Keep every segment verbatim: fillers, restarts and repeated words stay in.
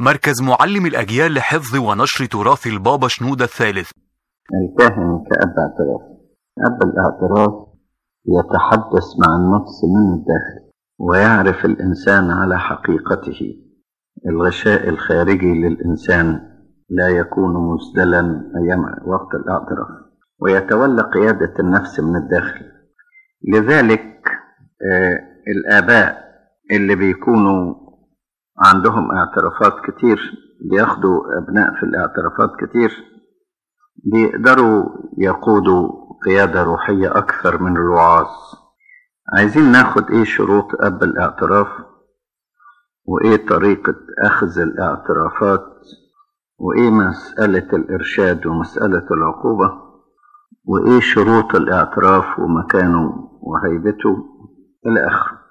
مركز معلم الأجيال لحفظ ونشر تراث البابا شنودة الثالث. الكاهن كأب اعتراف. أب الاعتراف يتحدث مع النفس من الداخل ويعرف الإنسان على حقيقته. الغشاء الخارجي للإنسان لا يكون مسدلا أيام وقت الاعتراف، ويتولى قيادة النفس من الداخل. لذلك آه الآباء اللي بيكونوا عندهم اعترافات كتير بياخدوا أبناء في الاعترافات كتير بيقدروا يقودوا قيادة روحية أكثر من الوعاظ. عايزين ناخد إيه شروط أب الاعتراف، وإيه طريقة أخذ الاعترافات، وإيه مسألة الإرشاد ومسألة العقوبة، وإيه شروط الاعتراف ومكانه وهيبته إلى آخره.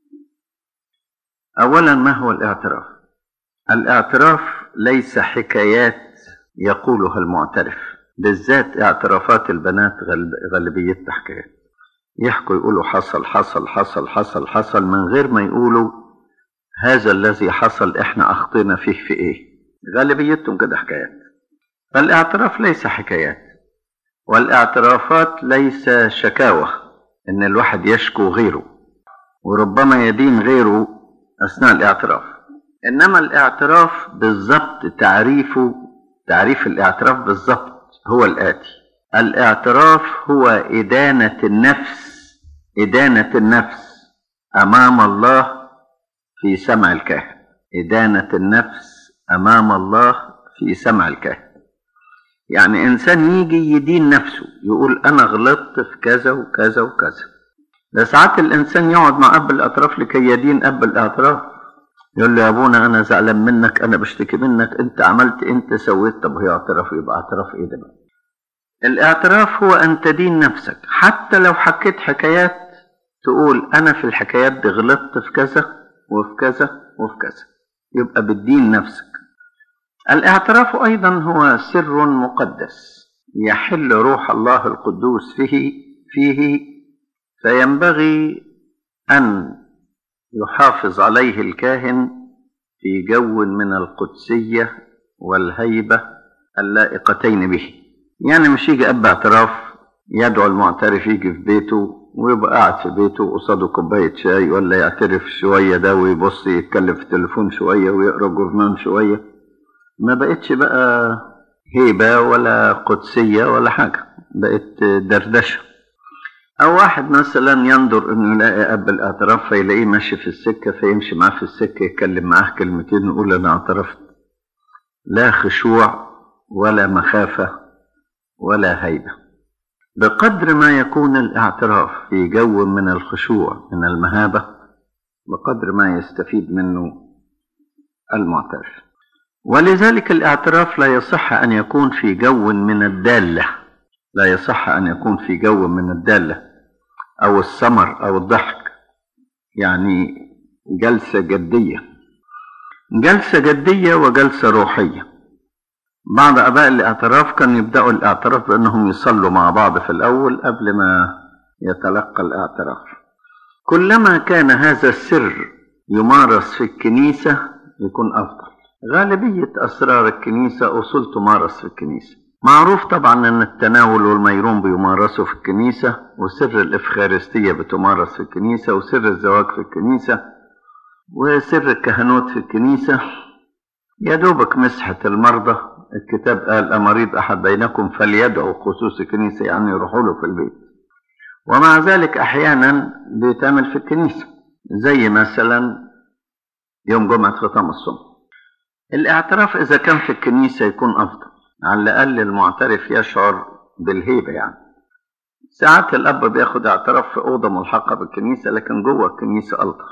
أولا، ما هو الاعتراف؟ الاعتراف ليس حكايات يقولها المعترف، بالذات اعترافات البنات غالبيتها حكايات، يحكوا يقولوا حصل حصل حصل حصل حصل من غير ما يقولوا هذا الذي حصل احنا اخطينا فيه في ايه. غالبيتهم كده حكايات. فالاعتراف ليس حكايات، والاعترافات ليس شكاوى ان الواحد يشكو غيره وربما يدين غيره اثناء الاعتراف. انما الاعتراف بالضبط تعريفه، تعريف الاعتراف بالضبط هو الآتي: الاعتراف هو إدانة النفس، إدانة النفس أمام الله في سمع الكاهن. إدانة النفس أمام الله في سمع الكاهن. يعني إنسان يجي يدين نفسه، يقول أنا غلطت في كذا وكذا وكذا. ده ساعات الإنسان يقعد مع أب الاعتراف لكي يدين أب الاعتراف، يقول له يا أبونا أنا زعلان منك، أنا بشتكي منك، أنت عملت، أنت سويت. طب هي اعتراف؟ يبقى اعتراف إيه ده بقى؟ الاعتراف هو أن تدين نفسك، حتى لو حكيت حكايات تقول أنا في الحكايات دي غلطت في كذا وفي كذا وفي كذا، يبقى بتدين نفسك. الاعتراف أيضا هو سر مقدس يحل روح الله القدوس فيه فيه فينبغي أن يحافظ عليه الكاهن في جو من القدسية والهيبة اللائقتين به. يعني مش يجي أب اعتراف يدعو المعترف يجي في بيته ويبقى قاعد في بيته قصاده كوباية شاي، ولا يعترف شوية ده ويبص يتكلم في التليفون شوية ويقرأ جورنان شوية. ما بقتش بقى هيبة ولا قدسية ولا حاجة، بقت دردشة. أو واحد مثلا ينظر إنه يلاقي أب الاعتراف فيلاقيه ماشي في السكة فيمشي معاه في السكة يتكلم معاه كلمتين ويقول أنا اعترفت. لا خشوع ولا مخافة ولا هيبة. بقدر ما يكون الاعتراف في جو من الخشوع من المهابة، بقدر ما يستفيد منه المعترف. ولذلك الاعتراف لا يصح أن يكون في جو من الدالة، لا يصح أن يكون في جو من الدالة أو السمر أو الضحك، يعني جلسة جدية. جلسة جدية وجلسة روحية. بعض أباء الاعتراف كانوا يبدأوا الاعتراف بأنهم يصلوا مع بعض في الأول قبل ما يتلقى الاعتراف. كلما كان هذا السر يمارس في الكنيسة يكون أفضل. غالبية أسرار الكنيسة أصول تمارس في الكنيسة. معروف طبعا أن التناول والميرون بيمارسوا في الكنيسة، وسر الإفخارستية بتمارس في الكنيسة، وسر الزواج في الكنيسة، وسر الكهنوت في الكنيسة. يا دوبك مسحة المرضى، الكتاب قال أمريض أحد بينكم فليدعو خصوص الكنيسة، يعني يروحوا له في البيت. ومع ذلك أحيانا بيتعمل في الكنيسة، زي مثلا يوم جمعة ختام الصوم. الاعتراف إذا كان في الكنيسة يكون أفضل، على الأقل المعترف يشعر بالهيبة. يعني ساعات الأب بياخد اعتراف في أوضة ملحقة بالكنيسة، لكن جوه الكنيسة ألطف.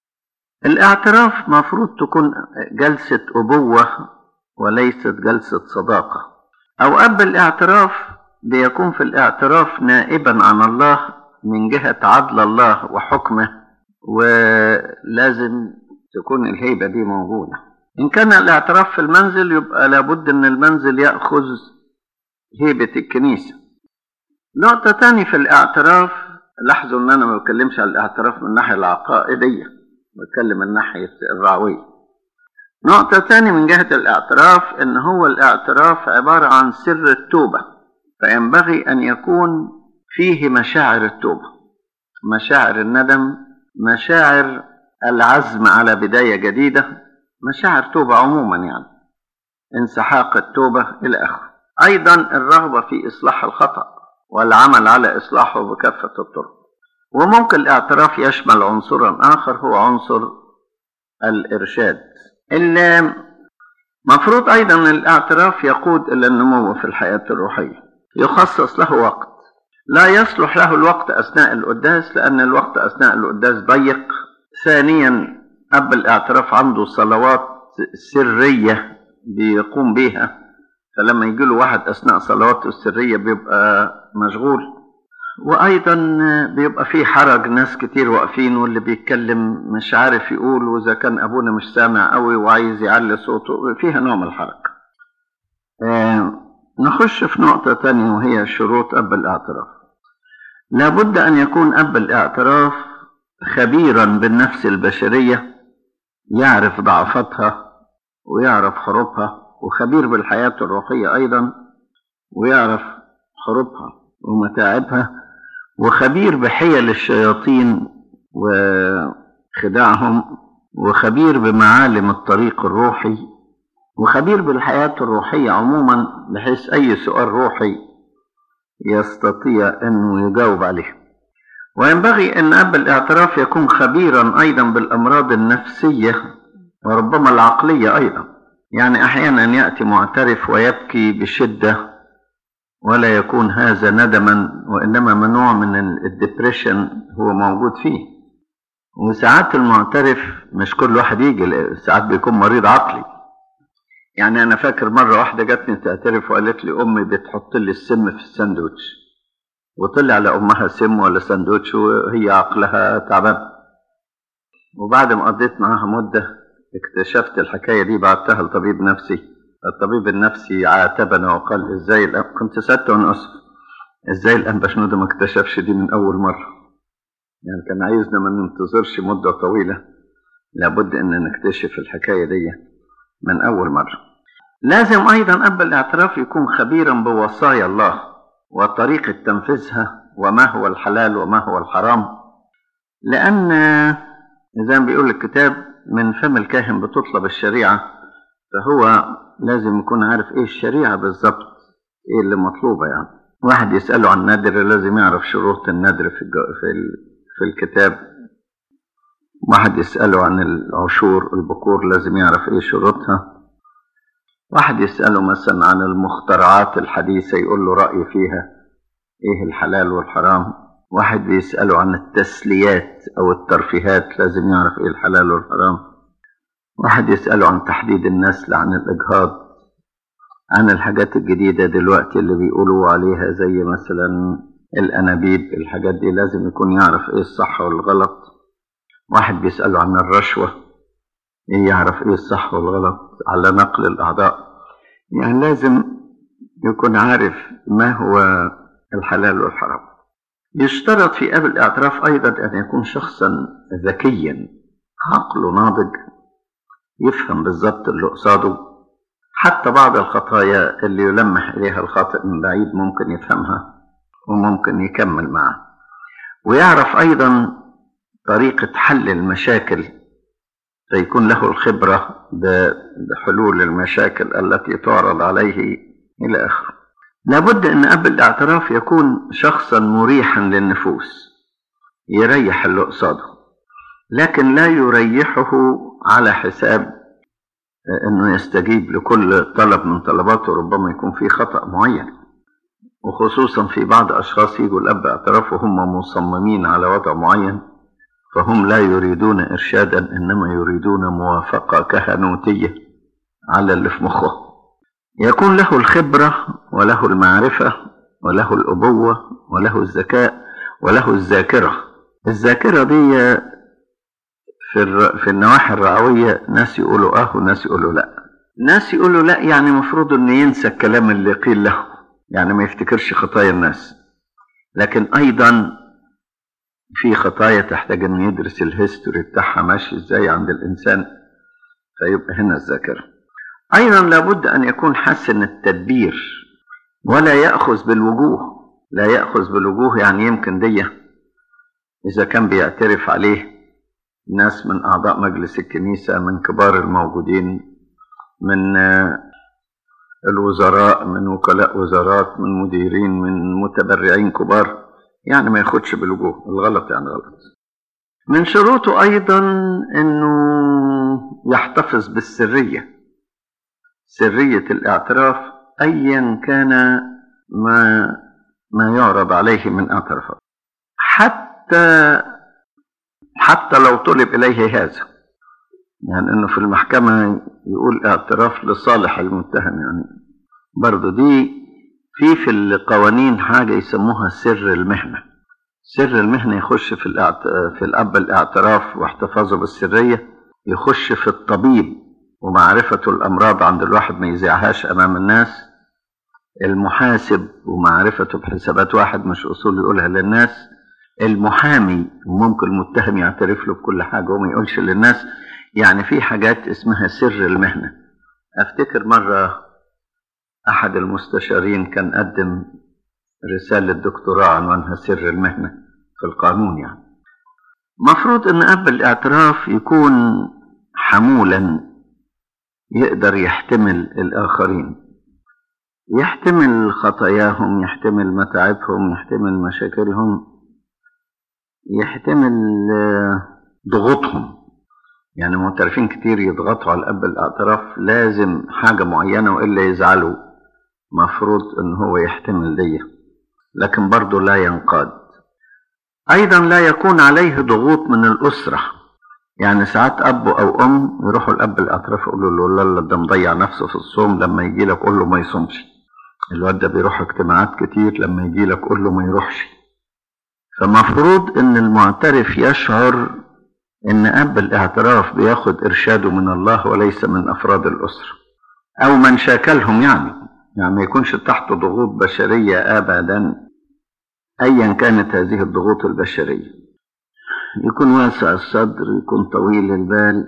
الاعتراف مفروض تكون جلسة أبوة وليست جلسة صداقة. أو أب الاعتراف بيكون في الاعتراف نائبا عن الله من جهة عدل الله وحكمه، ولازم تكون الهيبة دي موجودة. إن كان الاعتراف في المنزل يبقى لابد أن المنزل يأخذ هيبة الكنيسة. نقطة تاني في الاعتراف، لاحظوا أن أنا ما بتكلمش على الاعتراف من الناحية العقائدية، بتكلم من ناحية الرعوية. نقطة تانية من جهة الاعتراف ان هو الاعتراف عبارة عن سر التوبة، فينبغي ان يكون فيه مشاعر التوبة، مشاعر الندم، مشاعر العزم على بداية جديدة، مشاعر توبة عموما يعني، انسحاق التوبة إلى آخره. أيضا الرغبة في إصلاح الخطأ والعمل على إصلاحه بكافة الطرق. وممكن الاعتراف يشمل عنصرا آخر هو عنصر الإرشاد. المفروض أيضا أن الاعتراف يقود إلى النمو في الحياة الروحية، يخصص له وقت، لا يصلح له الوقت أثناء القداس لأن الوقت أثناء القداس ضيق. ثانيا أب الاعتراف عنده صلوات سرية بيقوم بيها، فلما يجي له واحد أثناء صلواته السرية بيبقى مشغول. وأيضا بيبقى فيه حرج، ناس كتير واقفين واللي بيتكلم مش عارف يقول، وإذا كان أبونا مش سامع قوي وعايز يعلي صوته فيها نوع من الحرج. آه نخش في نقطة تانية وهي شروط أب الاعتراف. لابد أن يكون أب الاعتراف خبيرا بالنفس البشرية، يعرف ضعفاتها ويعرف حروبها، وخبير بالحياة الروحية أيضا ويعرف حروبها ومتاعبها، وخبير بحيل الشياطين وخداعهم، وخبير بمعالم الطريق الروحي، وخبير بالحياة الروحية عموما، بحيث أي سؤال روحي يستطيع أنه يجاوب عليه. وينبغي أن أب الاعتراف يكون خبيرا أيضا بالأمراض النفسية وربما العقلية أيضا. يعني أحيانا يأتي معترف ويبكي بشدة ولا يكون هذا ندما، وإنما منوع من الديبريشن هو موجود فيه. وساعات المعترف مش كل واحد يجي، ساعات بيكون مريض عقلي. يعني أنا فاكر مرة واحدة جاتني تعترف وقالت لي أمي بتحط لي السم في الساندوتش، وطلع لأمها سم ولا ساندوتش وهي عقلها تعبان. وبعد ما قضيت معاها مدة اكتشفت الحكاية دي، بعتها لطبيب نفسي. الطبيب النفسي عاتبنا وقال ازاي الأم... كنت سألت وانا أسف ازاي الأنبا شنودة ما اكتشفش دي من أول مرة. يعني كان عايزنا ما ننتظرش مدة طويلة، لابد ان نكتشف الحكاية دي من أول مرة. لازم أيضا أب الاعتراف يكون خبيرا بوصايا الله وطريقة تنفيذها، وما هو الحلال وما هو الحرام، لأن زي ما بيقول الكتاب من فم الكاهن بتطلب الشريعة، فهو لازم يكون عارف ايه الشريعة بالظبط، ايه اللي مطلوبة. يعني واحد يسأله عن النذر لازم يعرف شروط النذر في في في الكتاب. واحد يسأله عن العشور البكور لازم يعرف ايه شروطها. واحد يسأله مثلا عن المخترعات الحديثة يقول له رأي فيها ايه الحلال والحرام. واحد بيسأله عن التسليات او الترفيهات لازم يعرف ايه الحلال والحرام. واحد يسأله عن تحديد النسل، عن الإجهاض، عن الحاجات الجديدة دلوقتي اللي بيقولوا عليها زي مثلا الأنابيب. الحاجات دي لازم يكون يعرف ايه الصح والغلط. واحد بيسأله عن الرشوة، ايه يعرف ايه الصح والغلط على نقل الأعضاء. يعني لازم يكون عارف ما هو الحلال والحرام. يشترط في أب الاعتراف أيضا أن يكون شخصا ذكيا، عقله ناضج، يفهم بالضبط اللي قصاده. حتى بعض الخطايا اللي يلمح إليها الخاطئ من بعيد ممكن يفهمها وممكن يكمل معه. ويعرف أيضا طريقة حل المشاكل، فيكون له الخبرة بحلول المشاكل التي تعرض عليه إلى آخره. لابد أن أب الاعتراف يكون شخصا مريحا للنفوس، يريح اللي قصاده، لكن لا يريحه على حساب أنه يستجيب لكل طلب من طلباته. ربما يكون في خطأ معين، وخصوصا في بعض أشخاص يجوا الأب اعتراف وهم مصممين على وضع معين، فهم لا يريدون إرشادا إنما يريدون موافقة كهنوتية على اللي في مخه. يكون له الخبرة وله المعرفة وله الأبوة وله الذكاء وله الذاكرة. الذاكرة دي في في النواحي الرعوية ناس يقولوا اه وناس يقولوا لا. ناس يقولوا لا يعني مفروض انه ينسى الكلام اللي قيل له، يعني ما يفتكرش خطايا الناس. لكن ايضا في خطايا تحتاج انه يدرس الهيستوري بتاعها ماشي ازاي عند الانسان، فيبقى هنا الذاكرة. أيضا لابد أن يكون حسن التدبير ولا يأخذ بالوجوه. لا يأخذ بالوجوه يعني يمكن دي إذا كان بيعترف عليه ناس من أعضاء مجلس الكنيسة، من كبار الموجودين، من الوزراء، من وكلاء وزارات، من مديرين، من متبرعين كبار، يعني ما ياخدش بالوجوه. الغلط يعني غلط. من شروطه أيضا أنه يحتفظ بالسرية، سرية الاعتراف أيا كان ما ما يعرض عليه من اعترافات، حتى حتى لو طلب إليه هذا، يعني أنه في المحكمة يقول اعتراف لصالح المتهم، يعني برضو دي في في القوانين حاجة يسموها سر المهنة. سر المهنة يخش في في الأب الاعتراف واحتفاظه بالسرية، يخش في الطبيب ومعرفة الأمراض عند الواحد ما يذيعهاش أمام الناس، المحاسب ومعرفته بحسابات واحد مش أصول يقولها للناس، المحامي وممكن المتهم يعترف له بكل حاجة وما يقولش للناس. يعني في حاجات اسمها سر المهنة. أفتكر مرة أحد المستشارين كان قدم رسالة دكتوراه عنوانها سر المهنة في القانون. يعني مفروض أن أب الاعتراف يكون حمولا، يقدر يحتمل الآخرين، يحتمل خطاياهم، يحتمل متاعبهم، يحتمل مشاكلهم، يحتمل ضغوطهم. يعني معترفين كتير يضغطوا على الأب الاعتراف لازم حاجة معينة وإلا يزعلوا، مفروض أن هو يحتمل دي، لكن برضو لا ينقاد. أيضا لا يكون عليه ضغوط من الأسرة. يعني ساعات أب أو أم يروحوا الأب الاعتراف يقولوا له لا ده مضيع نفسه في الصوم، لما يجي لك قول له ما يصومش. الواد ده بيروح اجتماعات كتير، لما يجي لك قول له ما يروحش. فمفروض أن المعترف يشعر أن أب الاعتراف بياخد إرشاده من الله وليس من أفراد الأسرة أو من شاكلهم. يعني يعني ما يكونش تحت ضغوط بشرية أبدا أيا كانت هذه الضغوط البشرية. يكون واسع الصدر، يكون طويل البال.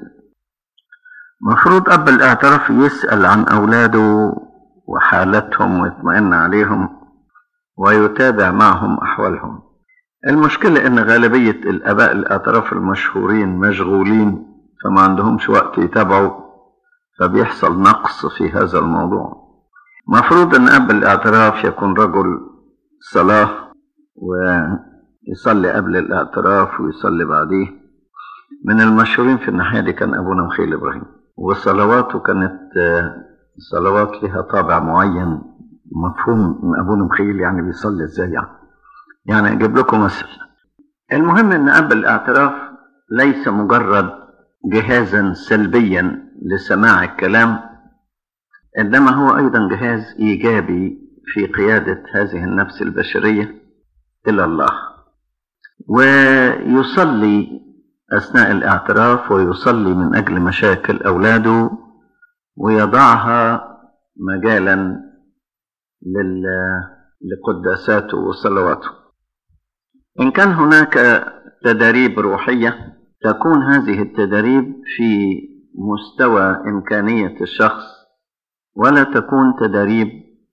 مفروض أب الاعتراف يسأل عن أولاده وحالتهم ويطمئن عليهم ويتابع معهم أحوالهم. المشكلة أن غالبية الآباء الاعتراف المشهورين مشغولين فما عندهمش وقت يتابعوا، فبيحصل نقص في هذا الموضوع. مفروض أن أب الاعتراف يكون رجل صلاة ويصلي قبل الاعتراف ويصلي بعديه. من المشهورين في الناحية دي كان أبونا مخيل إبراهيم، وصلواته كانت صلوات لها طابع معين مفهوم من أبونا مخيل، يعني بيصلي إزاي. يعني يعني أجيب لكم مثل. المهم أن أب الاعتراف ليس مجرد جهازا سلبيا لسماع الكلام، إنما هو أيضا جهاز إيجابي في قيادة هذه النفس البشرية إلى الله. ويصلي أثناء الاعتراف ويصلي من أجل مشاكل أولاده ويضعها مجالا لقداساته وصلواته. إن كان هناك تدريب روحية تكون هذه التدريب في مستوى إمكانية الشخص، ولا تكون تدريب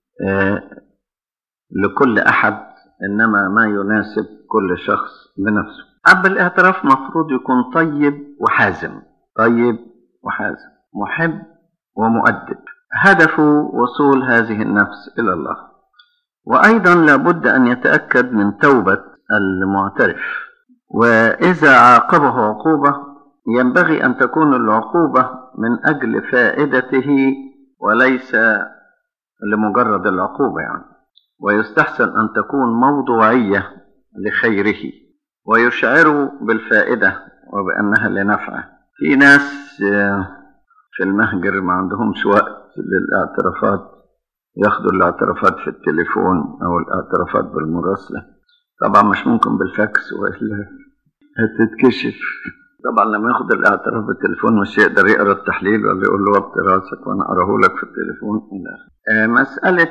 لكل أحد، إنما ما يناسب كل شخص بنفسه. أب الاعتراف مفروض يكون طيب وحازم، طيب وحازم، محب ومؤدب، هدفه وصول هذه النفس إلى الله. وأيضا لابد أن يتأكد من توبة المعترف، وإذا عاقبه عقوبة ينبغي أن تكون العقوبة من أجل فائدته وليس لمجرد العقوبة يعني. ويستحسن أن تكون موضوعية لخيره ويشعره بالفائدة وبأنها لنفعه. في ناس في المهجر ما عندهمش وقت للاعترافات، ياخدوا الاعترافات في التليفون أو الاعترافات بالمراسلة. طبعا مش ممكن بالفاكس وإلا هتتكشف. طبعا لما ياخد الاعتراف بالتليفون مش يقدر يقرأ التحليل ولا يقول له وطي راسك وأنا أقراه لك في التليفون. مسألة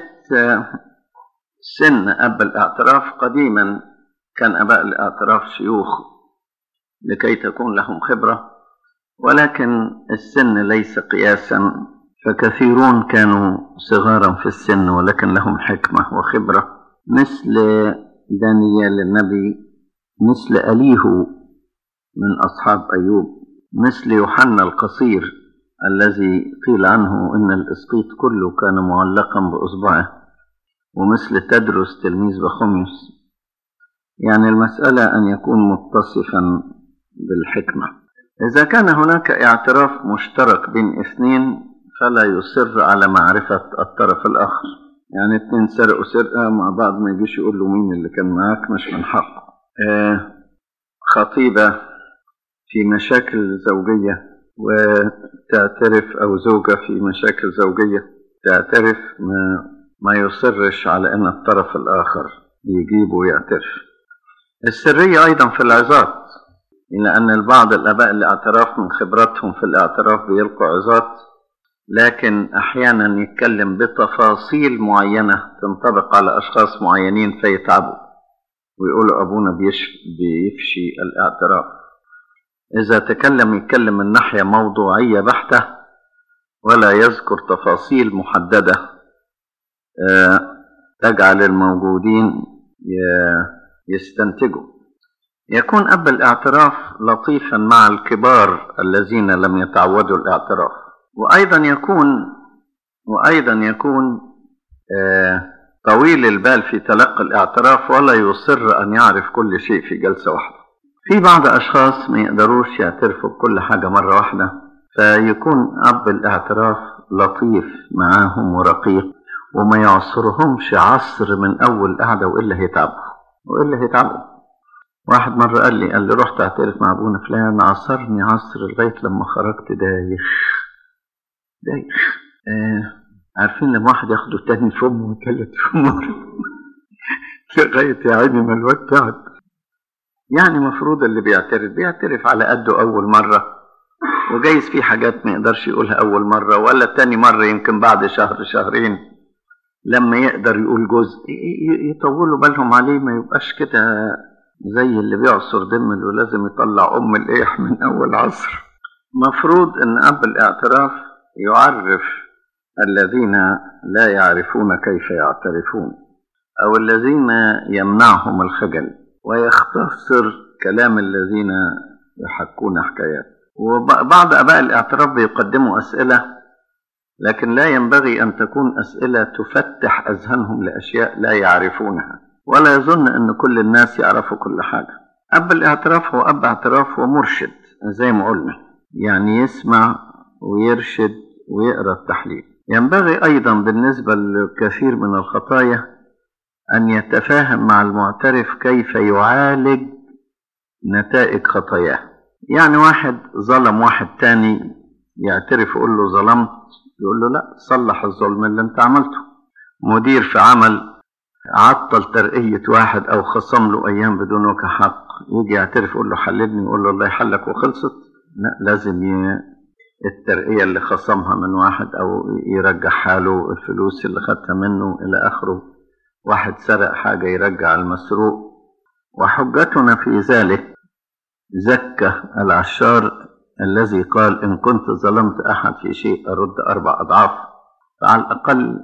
سن أب الاعتراف، قديما كان أباء الاعتراف شيوخ لكي تكون لهم خبرة، ولكن السن ليس قياسا، فكثيرون كانوا صغارا في السن ولكن لهم حكمة وخبرة، مثل دانيال النبي، مثل أليهو من أصحاب أيوب، مثل يوحنا القصير الذي قيل عنه إن الإسقيط كله كان معلقا بإصبعه، ومثل تدرس تلميذ بخوميوس. يعني المسألة أن يكون متصفا بالحكمة. إذا كان هناك اعتراف مشترك بين اثنين فلا يصر على معرفة الطرف الآخر. يعني اثنين سرقوا سرقة مع بعض، ما يجيش يقول له مين اللي كان معاك، مش من حقه. آه خطيبة في مشاكل زوجية وتعترف، أو زوجة في مشاكل زوجية تعترف، ما, ما يصرش على أن الطرف الآخر يجيب ويعترف. السرية أيضا في العظات، إلا أن البعض الآباء الاعتراف من خبرتهم في الاعتراف بيلقوا عظات، لكن أحيانا يتكلم بتفاصيل معينة تنطبق على أشخاص معينين فيتعبوا ويقولوا أبونا بيفشي الاعتراف. إذا تكلم يتكلم من ناحية موضوعية بحتة ولا يذكر تفاصيل محددة تجعل الموجودين يستنتجوا. يكون أب الاعتراف لطيفا مع الكبار الذين لم يتعودوا الاعتراف، وأيضا يكون وأيضا يكون طويل البال في تلقي الاعتراف ولا يصر أن يعرف كل شيء في جلسة واحدة. في بعض أشخاص ما يقدروش يعترفوا بكل حاجة مرة واحدة، فيكون أب الاعتراف لطيف معاهم ورقيق، وما يعصرهمش عصر من أول قعدة وإلا هيتعبوا وإلا هيتعبوا. واحد مرة قال لي قال لي رحت اعترف مع ابونا فلان، عصرني عصر لغاية لما خرجت دايخ دايخ. آه عارفين لما واحد ياخده تاني فمه ويكلت فمه لغاية يا عيني ما الواد تعب. يعني مفروض اللي بيعترف بيعترف على قده أول مرة، وجايز في حاجات ما يقدرش يقولها أول مرة، ولا تاني مرة يمكن بعد شهر شهرين لما يقدر يقول جزء يطولوا بالهم عليه، ما يبقاش كده زي اللي بيعصر دم ولازم يطلع أم الإيح من أول عصر. مفروض أن أب الاعتراف يعرف الذين لا يعرفون كيف يعترفون، أو الذين يمنعهم الخجل، ويختصر كلام الذين يحكون حكايات. وبعض أباء الاعتراف بيقدموا أسئلة، لكن لا ينبغي أن تكون أسئلة تفتح أذهانهم لأشياء لا يعرفونها، ولا يظن أن كل الناس يعرفوا كل حاجة. أب الاعتراف هو أب اعتراف ومرشد زي ما قلنا، يعني يسمع ويرشد ويقرأ التحليل. ينبغي أيضا بالنسبة للكثير من الخطايا أن يتفاهم مع المعترف كيف يعالج نتائج خطاياه. يعني واحد ظلم واحد تاني، يعترف يقول له ظلمت، يقول له لا، صلح الظلم اللي انت عملته. مدير في عمل عطل ترقية واحد أو خصم له أيام بدون وجه حق، يجي يعترف يقول له حللني، يقول له الله يحلك وخلصت؟ لا، لازم ي... الترقية اللي خصمها من واحد أو يرجع حاله، الفلوس اللي خدتها منه إلى آخره. واحد سرق حاجة يرجع المسروق. وحجتنا في ذلك زكى العشار الذي قال إن كنت ظلمت أحد في شيء أرد أربع أضعاف، فعلى الأقل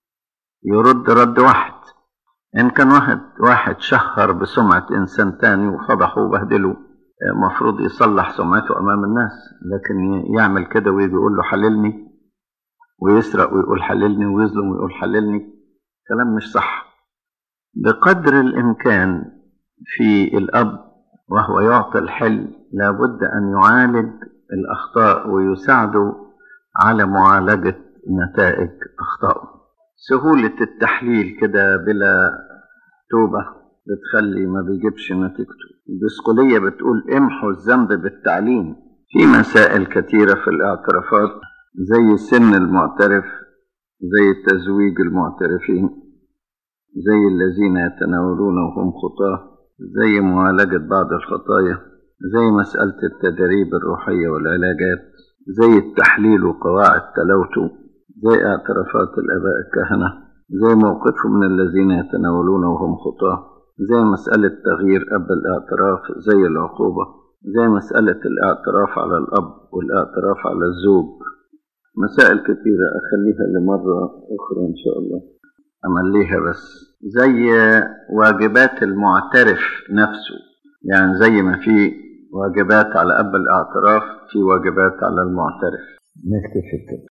يرد رد واحد. إن كان واحد واحد شهر بسمعة إنسان تاني وفضحه وبهدله، مفروض يصلح سمعته أمام الناس، لكن يعمل كده ويجي يقول له حللني، ويسرق ويقول حللني، ويظلم ويقول حللني، كلام مش صح. بقدر الإمكان في الأب وهو يعطي الحل لابد أن يعالج الأخطاء ويساعده على معالجة نتائج أخطائه. سهولة التحليل كده بلا توبة بتخلي ما بيجيبش نتيجته. البسقولية بتقول امحوا الذنب بالتعليم. في مسائل كثيرة في الاعترافات زي سن المعترف، زي تزويج المعترفين، زي الذين يتناولون وهم خطاة، زي معالجة بعض الخطايا، زي مسألة التدريب الروحية والعلاجات، زي التحليل وقواعد تلاوته، زي اعترافات الآباء الكهنة، زي موقفهم من الذين يتناولون وهم خطاة، زي مسألة تغيير أب الاعتراف، زي العقوبة. زي مسألة الاعتراف على الأب والاعتراف على الزوج. مسائل كثيرة أخليها لمرة أخرى إن شاء الله، أمليها. بس زي واجبات المعترف نفسه، يعني زي ما في واجبات على أب الاعتراف في واجبات على المعترف. نكتفي كده.